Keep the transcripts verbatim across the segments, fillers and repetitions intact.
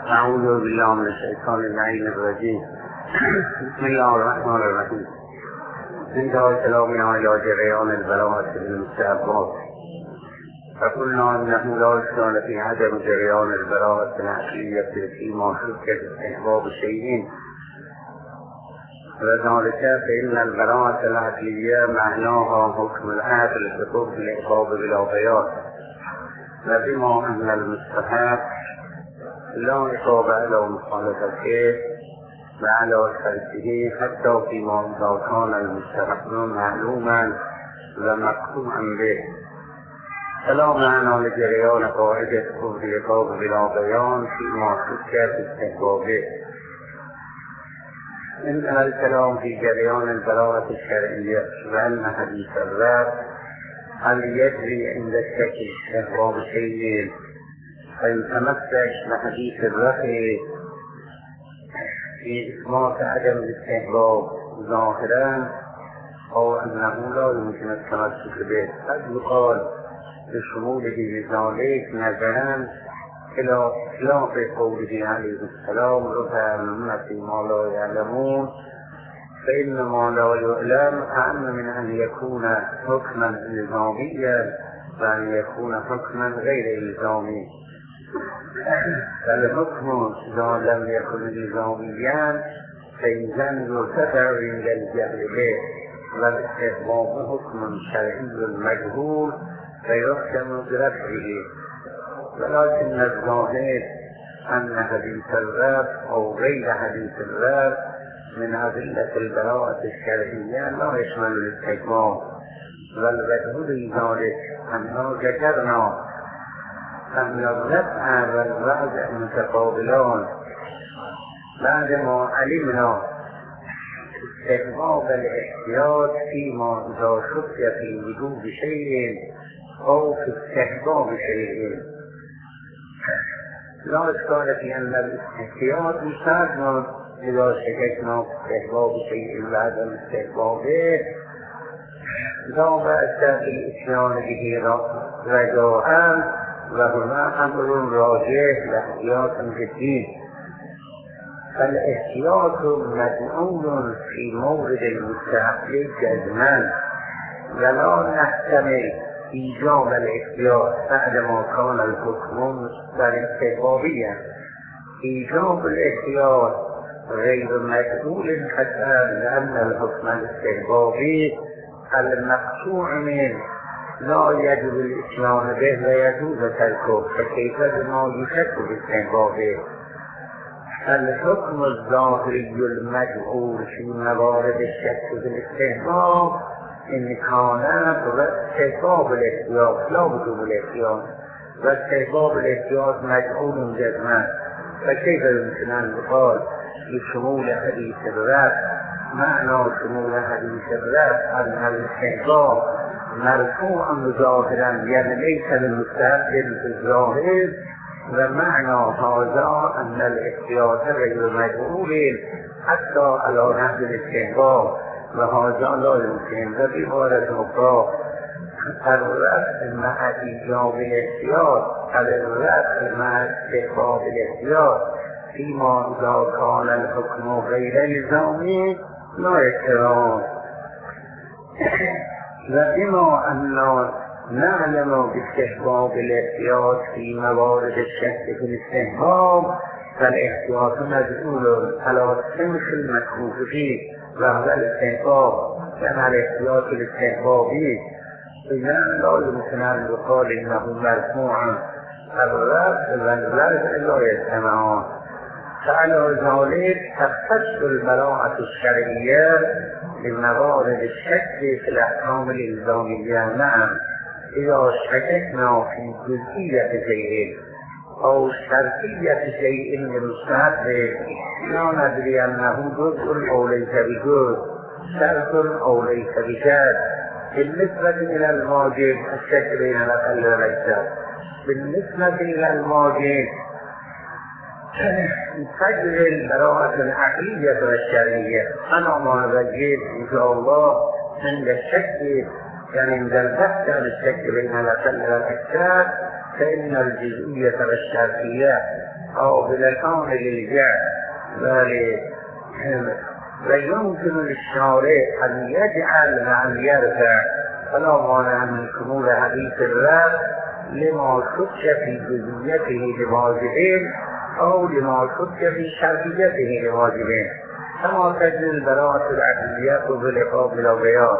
اعوذ بالله من الشیطان اللعین الرجیم. بسم الله الرحمن الرحیم. انتهى كلامنا الى جريان البراءة بالمستحبات، فقلنا انه لا اشكال في عدم جريان البراءة العقلية فيما شك استحباب شيئين، وذلك فإن البراءة العقلية معناها حكم العقل بحكم العقاب بلا بيان، وبما أن المستحب لا عقاب على مخالفته وعلى تركه حتى فيما إذا كان المستحب معلوما ومقطوعا به، فلا معنى لجريان قاعدة حكم العقاب بلا بيان فيما شك في استحبابه. انتهى الكلام في جريان البراءة الشرعية، وأن حديث الرب هل يجري عند الشك استحباب شيء، فإن تمسك بحديث الرفع في إثبات عدم الاستحباب ظاهرا أو أنه لا يمكن التمسك به، قد يقال بشموله بذلك نظرا إلى خلاف قوله عليه السلام رفع الأمة ما لا يعلمون، فإن ما لا يعلم أعم من أن يكون حكما إلزاميا وأن يكون حكما غير إلزامي. فالحكم إذا لم يكن إلزاميا فإذا يرتفع عند الجهل به، والاستحباب حكم شرعي مجهول فيحكم برفعه، ولكن الظاهر أن حديث الرب أو غير حديث الرب من أدلة البراءة الشرعية لا يشمل الاستحباب، والوجه ذلك أننا ذكرنا أن الرفع والوضع متقابلان بعد ما علمنا استحباب الاحتياط فيما إذا شك في وجوب شيء أو في استحباب شيء. لا إشكال في أن الاحتياط يساعدنا إذا شككنا في استحباب شيء بعدم استحبابه، لا بأس بالإتيان به رجاء، وهنا أمر راجح لاحتياط جديد. فالاحتياط مدعو في مورد المستحب جزما، ولا نحتمل إيجاب الاحتياط بعدما كان الحكم استحبابيا. إيجاب الاحتياط غير مقبول حتى لأن الحكم الاستحبابي المقطوع منه لا يجب الإتيان به ويجوز تركه، فكيف بما يشك باستحبابه. الحكم الظاهري المجعول في موارد الشك بالاستحباب إن كان استحباب الاحتياط لا وجوب الاحتياط، واستحباب الاحتياط مجعول جزما، فكيف يمكن أن يقال بشمول حديث الرب معنى شمول حديث الرب أن الاستحباب مرفوع ظاهرا، يعني ليس للمستحب بالظاهر، ومعنى هذا أن الاحتياط غير مجعول حتى على نحو الاستحباب، وهذا لا يمكن. وبعبارة أخرى الرفع مع إيجاب الاحتياط الرفع مع استحباب الاحتياط فيما إذا كان الحكم غير إلزامي لا يكرام. وبما أننا نعلم باستحباب الاحتياط في موارد الشك في الاستحباب، فالاحتياط مجعول على سمح المكروه فيه وهو الاستحباب، كما الاحتياط الاستحبابي، إذا لا يمكن أن يقال إنه مرفوع الرفع والوضع لا يجتمعان. فعلى ذلك تختص البراءة الشرعية بموارد الشك في الأحكام الإلزامية. نعم، إذا شككنا في جزئية شيء أو شرطية شيء من المستحب لا ندري أنه جزء أو ليس بجزء، شرط أو ليس بشرط. بالنسبة إلى المواجب الشك بين الأقل والأكثر، بالنسبة إلى المواجب تجري البراءة العقلية والشرعية. أنا ما بجيب إن شاء الله عند الشك، يعني عند البحث عن الشك بين الأقل والأكثر، فإن الجزئية والشرطية أو بلسان الجهل بل ويمكن للشارع أن يجعل وأن يرفع فلا مانع من شمول حديث الرب لما شك في جزئيته لواجبين أو لما شك في شرعيته لواجبين كما تجري البراءة العقلية بالعقاب بلا بيان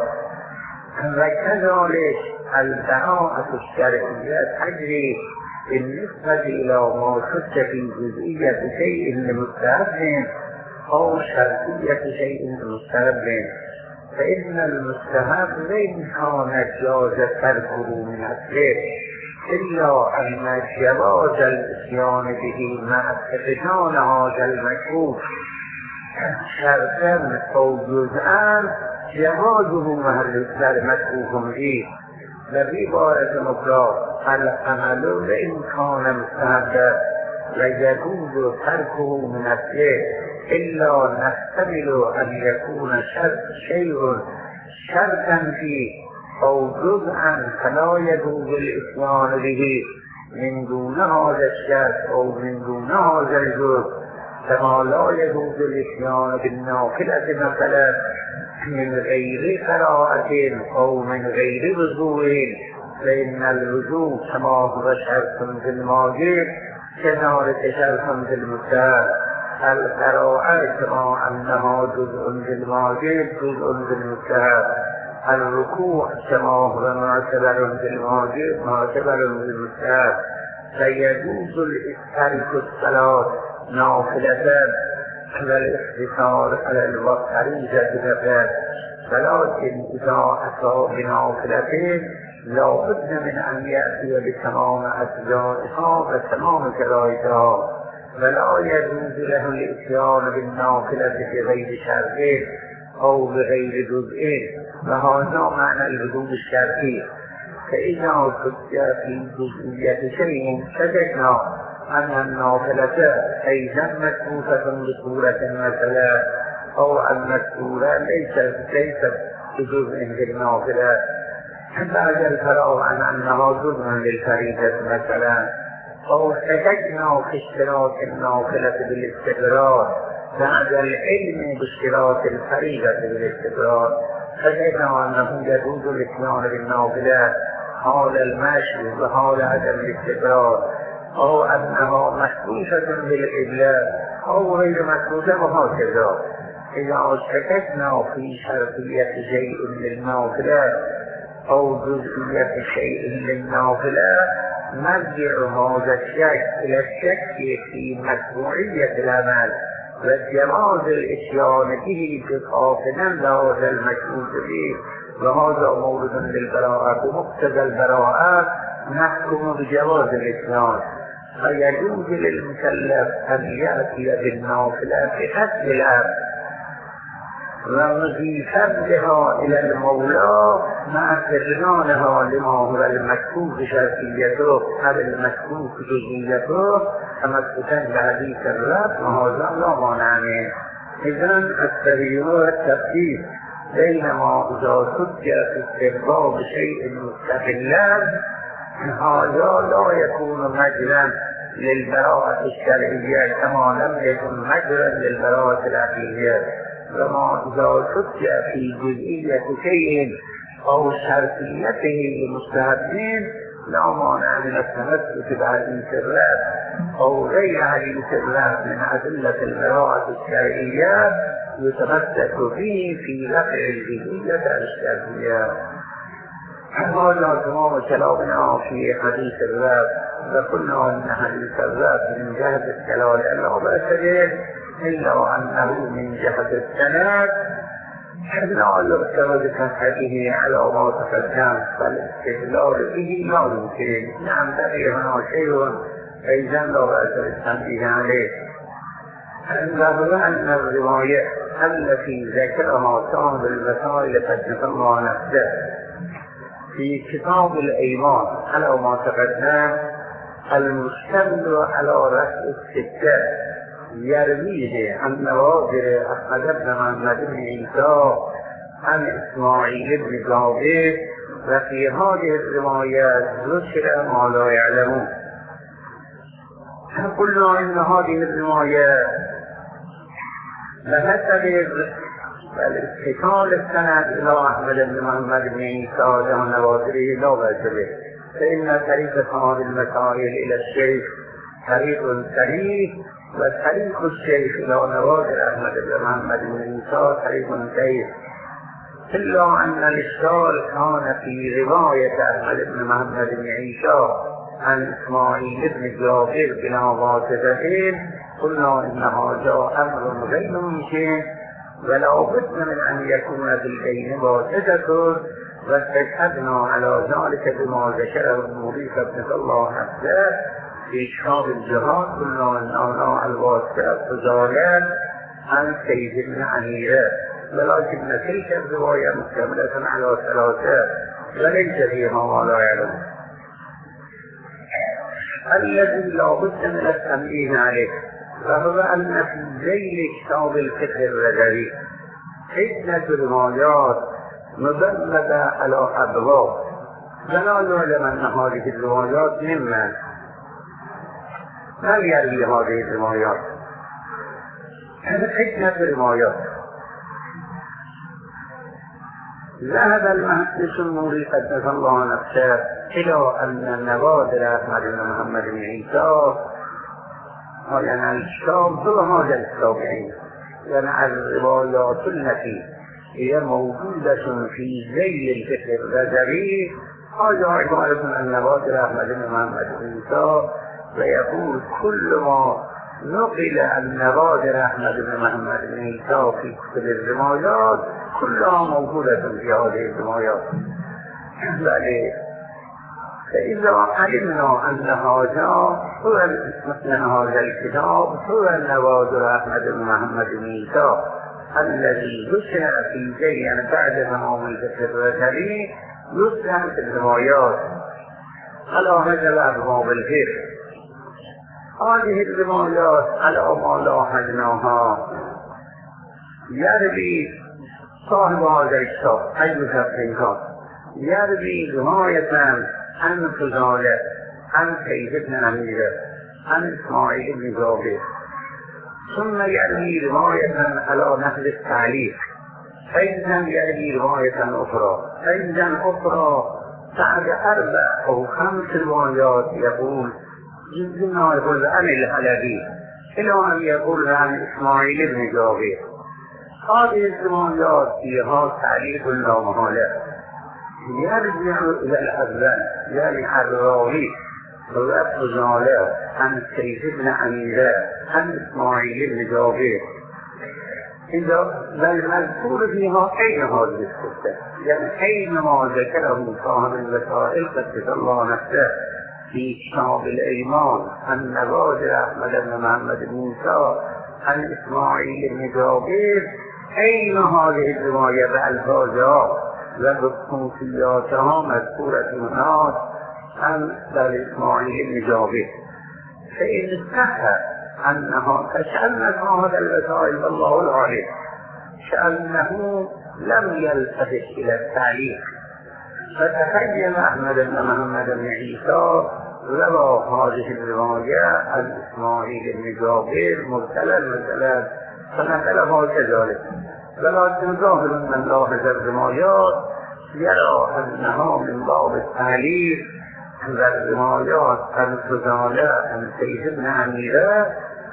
وكذلك البراءة الشرعية تجري بالنسبة إلى ما شك في جزئية شيء لمستحب أو شرعية شيء لمستحب فإن المستحب لن كان جاز تركه من أصله إلا أن جواز الإتيان به مع اتخاذ هذا المكروه شرطا أو جزءا جوازه محل مكروه به وفي عبارة أخرى العمل إن كان مستحبا ويجوز تركه من أصله إلا نحتمل أن يكون شرط شيء شرطا فيه أو جزءا فلا يجوز الإتيان به من دون هذا الشرط أو من دون هذا الجزء كما لا يجوز الإتيان بالنافلة مثلا من غير قراءة أو من غير وضوء فإن الوضوء كما هو شرط في المواجب كذلك شرط في المستحب القراءة كما أنها جزء في الواجب جزء في المستحب الركوع كما هو معتبر في الواجب معتبر في المستحب فيجوز ترك الصلاة نافلة والاقتصار على الفريضة نفلا ولكن إذا أتى بنافلة لا بد من أن يأتي بتمام أجزائها وتمام شرائطها ولا يجوز له الإتيان بالنافلة بغير شرط أو بغير جزء وهذا معنى الوجوب الشرعي فإذا شك في جزئية شيء شككنا أن النافلة أيضا مكروهة بصورة مثلا أو أن السورة ليست ليست بجزء للنافلة بعد الفراغ عن أنها جزء للفريضة مثلا أو شككنا في اشتراك النافلة بالاستقرار بعد العلم باشتراك الفريضة بالاستقرار فشككنا أنه يجوز الإتيان بالنافلة حال المشي وحال عدم الاستقرار أو أنها مشروطة بالقبلة أو غير مشروطة وهكذا إذا شككنا في شرطية شيء للنافلة أو جزئية شيء للنافلة نرجع هذا الشك إلى الشك في مشروعية العمل وجواز الإتيان به بخافنا لهذا المشروط به وهذا مورد للبراءة بمقتضى البراءة نحكم بجواز الإتيان فيجوز للمكلف أن يأتي بالنافلة بحسب الأمر ووظيفة بها إلى المولى مع استغنانها لما هو المكتوب شرطيته أو المكتوب جزئيته كما استدل بحديث الرب وهذا لا مانع منه. إذن التغيير والتبديل بينما إذا شك في استحباب شيء مستقلا هذا لا يكون مجرا للبراءة الشرعية كما لم يكن مجرا للبراءة العقلية وما إذا شك في جزئية شيء أو شرطيته لمستحبين لا مانع من التمسك بحديث الرب أو غير حديث الرب من أدلة البراءة الشرعية يتمسك به في رفع الجزئية الشرعية. هذا تمام كلامنا في حديث الرب وقلنا أن حديث الرب من جهة الكلام لأنه بأسجد إلا أنه من جهة السند لا يرتبط كفته على ما تقدم فالاستدلال به لا يمكن. نعم بقي هنا شيء أيضا لا بأس بالتنبيه عليه. ذكر أن الرواية التي ذكرها صاحب الوسائل قد ذكرها نفسه في كتاب الأيمان على ما تقدم المشتمل على رفع الستة يرويه عن نوادر أحمد بن محمد بن عيسى عن إسماعيل بن جابر وفي هذه الروايات ذكر ما لا يعلمون. قلنا إن هذه الرواية بحسب الاتصال السند إلى أحمد بن محمد بن عيسى ونوادره لا بأس به، فإن طريق هذه المسائل إلى الشيخ طريق صحيح، وطريق الشيخ إلى نوادر أحمد بن محمد بن عيسى طريق ضعيف، إلا أن الإشكال كان في رواية أحمد بن محمد بن عيسى عن إسماعيل بن جابر بلا واسطتين. قلنا إن هذا أمر غير ممكن، ولا بد من أن يكون في البين واسطة، واستشهدنا على ذلك بما ذكره المريخ بن الله نفسه في شهاب الجهاد. قلنا إن أنا الواسطة فزالا عن سيد بن عنيرة، ولكن تلك الرواية مكتملة على ثلاثة وليس فيها ما لا يعلم. الذي لا بد من التنبيه عليه وهو أن في ذيل كتاب الفقه الرجبي عدة روايات مبلغة على أبواب، ولا يعلم أن هذه الروايات ممن من يروي هذه الروايات. عدة روايات. ذهب المحدث النوري قدس الله نفسه إلى أن نوادر أحمد بن محمد بن عيسى يعني الكتاب هو هذا الكتاب، يعني الروايات التي هي موجودة في ذيل الفقه الرجبي هذا عبارة عن نوادر أحمد بن محمد بن عيسى، ويقول كل ما نقل عن نوادر أحمد بن محمد بن عيسى في كتب الروايات كلها موجودة في هذه الروايات. فإذا علمنا أن هذا هو مثل هذا الكتاب هو نوادر أحمد بن محمد بن عيسى الذي ذكر في زين بعد تمام الفقه الرجبي يذكر في الروايات على هذا الأبواب الفقه. هذه الروايات على ما لاحظناها يروي صاحب هذا الكتاب أي متفقين يروي رواية عن فضالة عن سيد بن عنيرة عن إسماعيل بن جابر، ثم يروي رواية على نحو التعليق، أيضا يروي رواية أخرى، أيضا أخرى بعد أربع أو خمس روايات يقول جزءنا يقول عن الحلبي إلى أن يقول عن إسماعيل بن جابر. هذه الروايات فيها تعليق لا محالة يرجع إلى الأذان، يعني الراوي ولفظ على عن سيد بن عنيرة عن إسماعيل بن جابر. إذا المذكور فيها أين هذه الستة؟ يعني أين ما ذكره صاحب الوسائل قدس الله نفسه في كتاب الإيمان عن نوادر أحمد بن محمد بن عيسى عن إسماعيل بن جابر؟ أين هذه الرواية بألفاظها وبخصوصياتها مذكورة هناك عن إسماعيل بن جابر؟ فإن صح أنها كأن صاحب الوسائل والله العالم كأنه لم يلتفت إلى التعليق، فتخيل أحمد بن محمد بن عيسى روى هذه الرواية عن إسماعيل بن جابر مرسلا مثلا فنقلها كذلك، ولكن ظاهر من لاحظ الروايات يرى أنها من باب التعليق والروايات عن فضالة عن سيد بن عنيرة،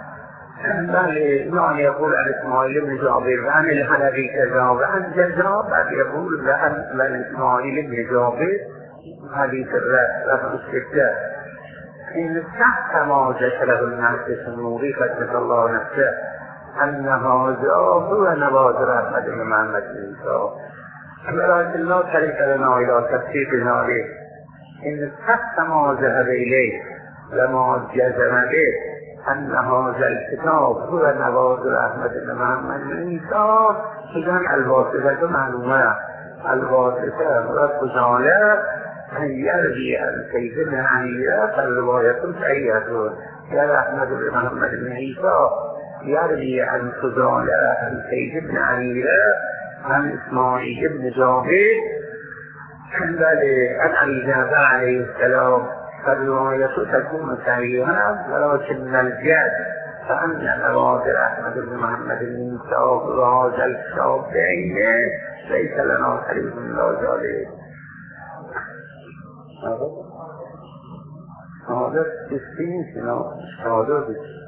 بل يعني يقول عن إسماعيل بن جابر عن الحلبي كذا وعن جزا، بل يقول عن إسماعيل بن جابر حديث الرفع الستة. إن تحت ما ذكره المحدث النوري قدس الله نفسه أن هذا هو نوادر أحمد بن محمد بن عيسى، ولكن لا طريق لنا إلى تفسير ذلك. إن تحت ما ذهب إليه لما جزم به أن هذا الكتاب هو نوادر أحمد بن محمد بن عيسى، إذن الواسطة معلومة، الواسطة والفضالة أن يروي عن سيد بن عنيرة فالرواية صحيحة، يا أحمد بن محمد بن عيسى يروي عن فضالة عن سيد بن عنيرة عن إسماعيل بن جابر، بل عن أبي جعفر عليه السلام فالرواية تكون صحيحة ولكن الجد فأن نوادر أحمد بن محمد بن مسعود وهذا الكتاب بعينه ليس لنا حديث لا ذلك. هذا تسليم شنو هذا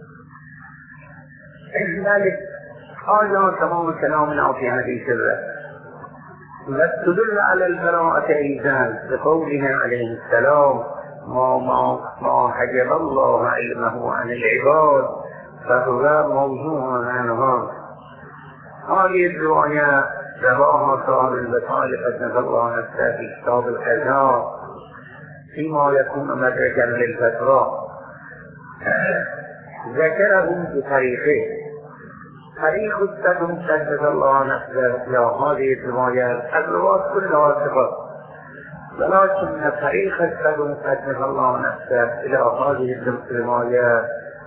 ذلك هذا تمام كلامنا في حديث الرب. وتدل على البراءة أيضا بقوله عليه السلام ما ما ما حجب الله علمه عن العباد فهو موضوع عنهم. هذه الرواية رواها صاحب البطالة قدس الله نفسه في كتاب القضاء فيما يكون مدركا للفتوى، ذكره بطريقه طريق السلم قدس الله نفسه إلى هذه الروايات. الروايات كلها ثقة، ولكن طريق السلم قدس الله نفسه إلى هذه الروايات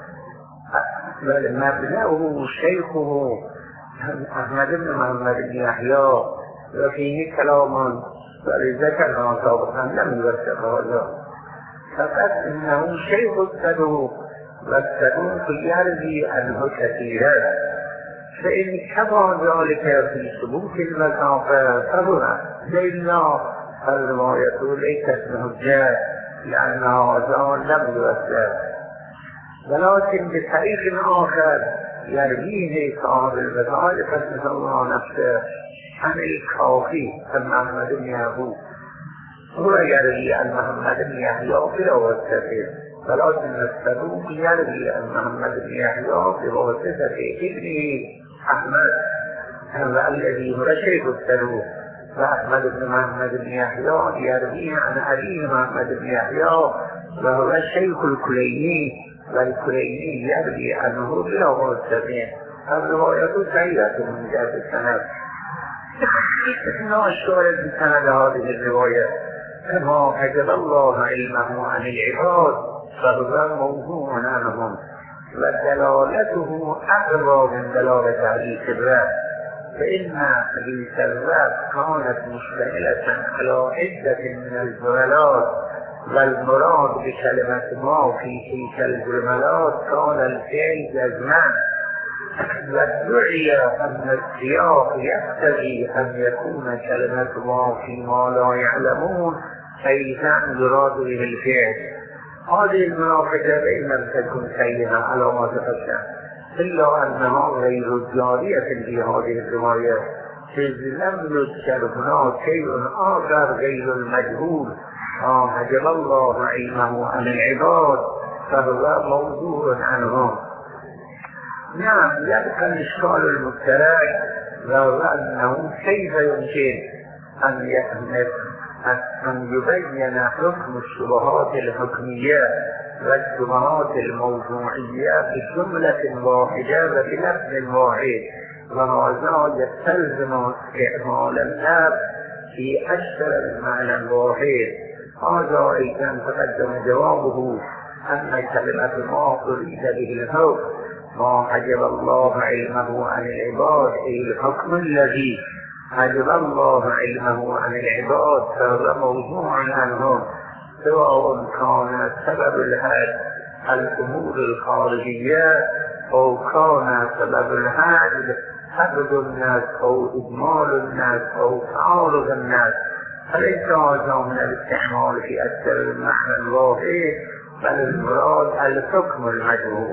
مبناه شيخه أحمد بن محمد بن يحيى وفيه كلام ذكرنا سابقا لم يوثق هذا، فقط إنه شيخ السلوك والسلوك يروي عنه كثيرا، فإن كما ذلك في سلوك المسافة فهو لله الرواية ليست حجة لأن هذا لم يوثق، ولكن بطريق آخر يرويه صاحب البطالة قدس الله نفسه عن الكافي عن محمد بن يعقوب، هو يروي عن محمد بن يحيى بواسطته، ولكن السلوك يروي عن محمد بن يحيى بواسطة ابنه أحمد الذي هو شيخ السلوك، وأحمد بن محمد بن يحيى يروي عن أبيه محمد بن يحيى وهو الشيخ الكليني، والكليني يروي عنه بواسطته. الرواية سيئة من جهة السند، لا الشاهد بسند هذه الرواية كما حجب الله علمه عن العباد فهو موضوع عنهم، ودلالته أقرب من دلالة حديث الرب، فإن حديث الرب كانت مشتملة على عدة من الجملات، والمراد بكلمة ما في تلك الجملات كان الفعل جزما، وادعي أن السياق يقتضي أن يكون كلمة ما فيما لا يعلمون أيضا يراد به الفعل. هذه المنافقة إن لم تكن سيئة على ما تقدم، إلا أنها غير جارية في هذه الرواية، إذ لم يذكر هناك شيء آخر غير المجهول ما حجب الله علمه عن العباد فهو موضوع عنهم. نعم يبقى الإشكال المشترك لو أنه كيف يمكن أن أن يبين حكم الشبهات الحكمية والشبهات الموضوعية بجملة واحدة وبلفظ واحد، وهذا يستلزم استعمال اللفظ في أكثر من معنى واحد. هذا أيضا تقدم جوابه أن كلمة ما أريد به الحكم ما حجب الله علمه عن العباد، أي الحكم الذي حجب الله علمه عن العباد فهو موضوع عنهم، سواء كان سبب الحج الأمور الخارجية أو كان سبب الحج حفظ الناس أو إجمال الناس أو تعارض الناس، فليس هذا من الاستعمال في أكثر المعنى الواحد، بل المراد الحكم المجهول.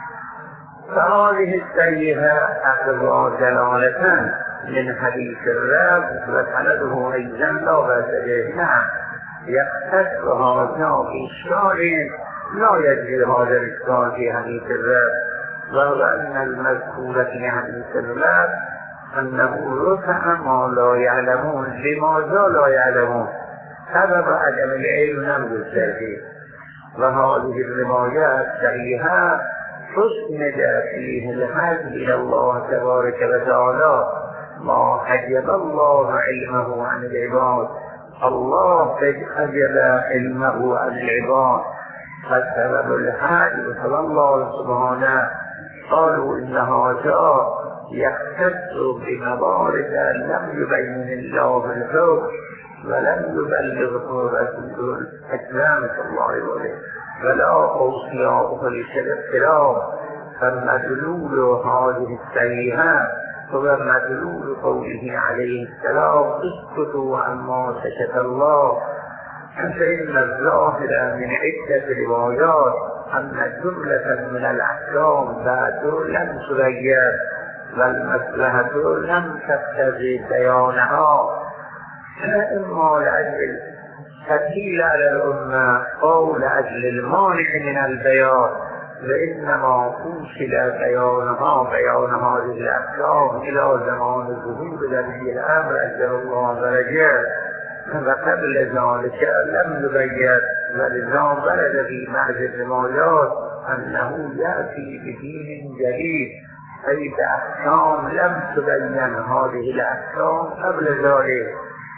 فهذه السيئة أخذها دلالة من حديث الرب وسنده أيضا لا بأس به. نعم يختص هذا بإشكال لا يجري هذا الإشكال في حديث الرب، وهو أن المذكور في حديث الرب أنه رفع ما لا يعلمون. لماذا لا يعلمون؟ سبب عدم العلم لم يذكر فيه، وهذه الروايات صحيحة فاسند فيه الحج إلى الله تبارك وتعالى ما حجب الله علمه عن العباد، الله حجب علمه عن العباد، فالسبب الحج صلى الله سبحانه قالوا إن هذا يختص بموارد لم يبين الله الحكم ولم يبلغه رسول الأكرم صلى الله عليه وسلم ولا أوصياؤه للابتلاء، فمدلول هذه السيئات هو مدلول قوله عليه السلام اسكتوا عما سكت الله. فإن الظاهر من عدة روايات أن جملة من الأحكام بعد لم تغير والمصلحة لم تقتضي بيانها، فإما لأجل التثقيل على الأمة أو لأجل المانع من البيان، وإنما أوصل بيانها بيان هذه الأحكام إلى زمان ظهور نبي الأمر أجل الله درجات، وقبل ذلك لم يبين، ولذا ورد في بعض الروايات أنه يأتي بدين جديد أي بأحكام لم تبين هذه الأحكام قبل ذلك.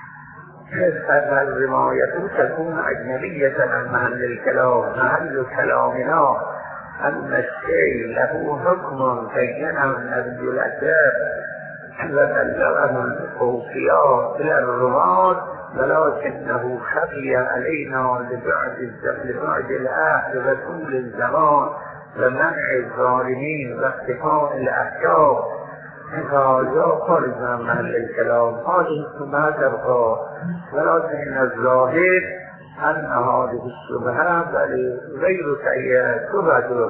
فالرواية تكون أجنبية عن محل الكلام. محل كلامنا أن الشيء له حكم بينه النبي الأكرم وبلغه الأوصياء إلى الرواة، ولكنه خفي علينا لبعد العهد وطول الزمان ومنع الظالمين واختفاء الأحكام. هذا خارج عن محل الكلام، هذه ما تبقى، ولكن الظاهر أن هذه الشبهة بل غير سيئة تبدو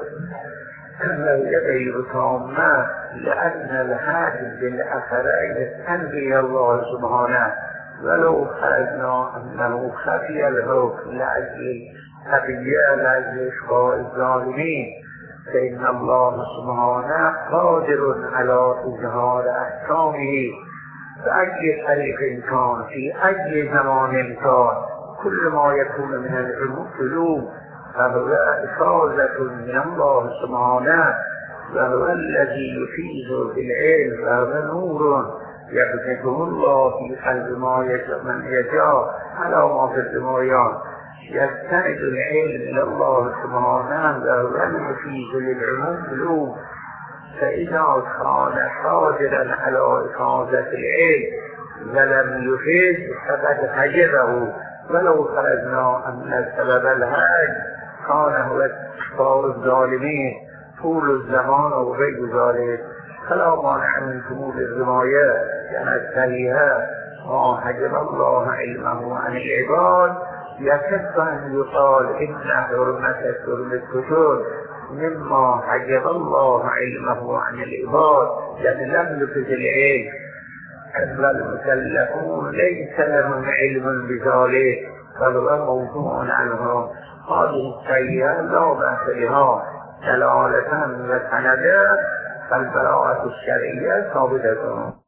وهي غير تامة، لأن الحاجب بالأثرين يستنبي الله سبحانه، ولو فرضنا أنه خفي الحكم لأجل خفية لأجل إشقاء الظالمين، فإن الله سبحانه قادر على إظهار أحكامه بأي طريق كان في أي زمان كان. كل ما يكون من العلوم فهو إفاضة من الله سبحانه، وهو الذي يفيض بالعلم، وهو نور يبثه الله في قلب ما يشاء من يشاء على ما في الروايات. يستند العلم إلى الله سبحانه وهو المفيد للعلوم، فإذا كان قادرا على إفاضة العلم ولم يفيد فقد حجبه. ولو فرضنا أن سبب الهاج كان هو إشقاء الظالمين طول الزمان وغير ذلك، فلا مانع من كمول الروايات كانت فيها ما حجب الله علمه عن العباد. يكفي أن يقال إن حرمة حرمة الكتب مما حجب الله علمه عن العباد، يعني لم يفز العلم، والمكلفون ليس لهم علم بذلك فهو موضوع عنهم. هذه السيئة لا بأس بها دلالة وسندا، فالبراءة الشرعية ثابتة.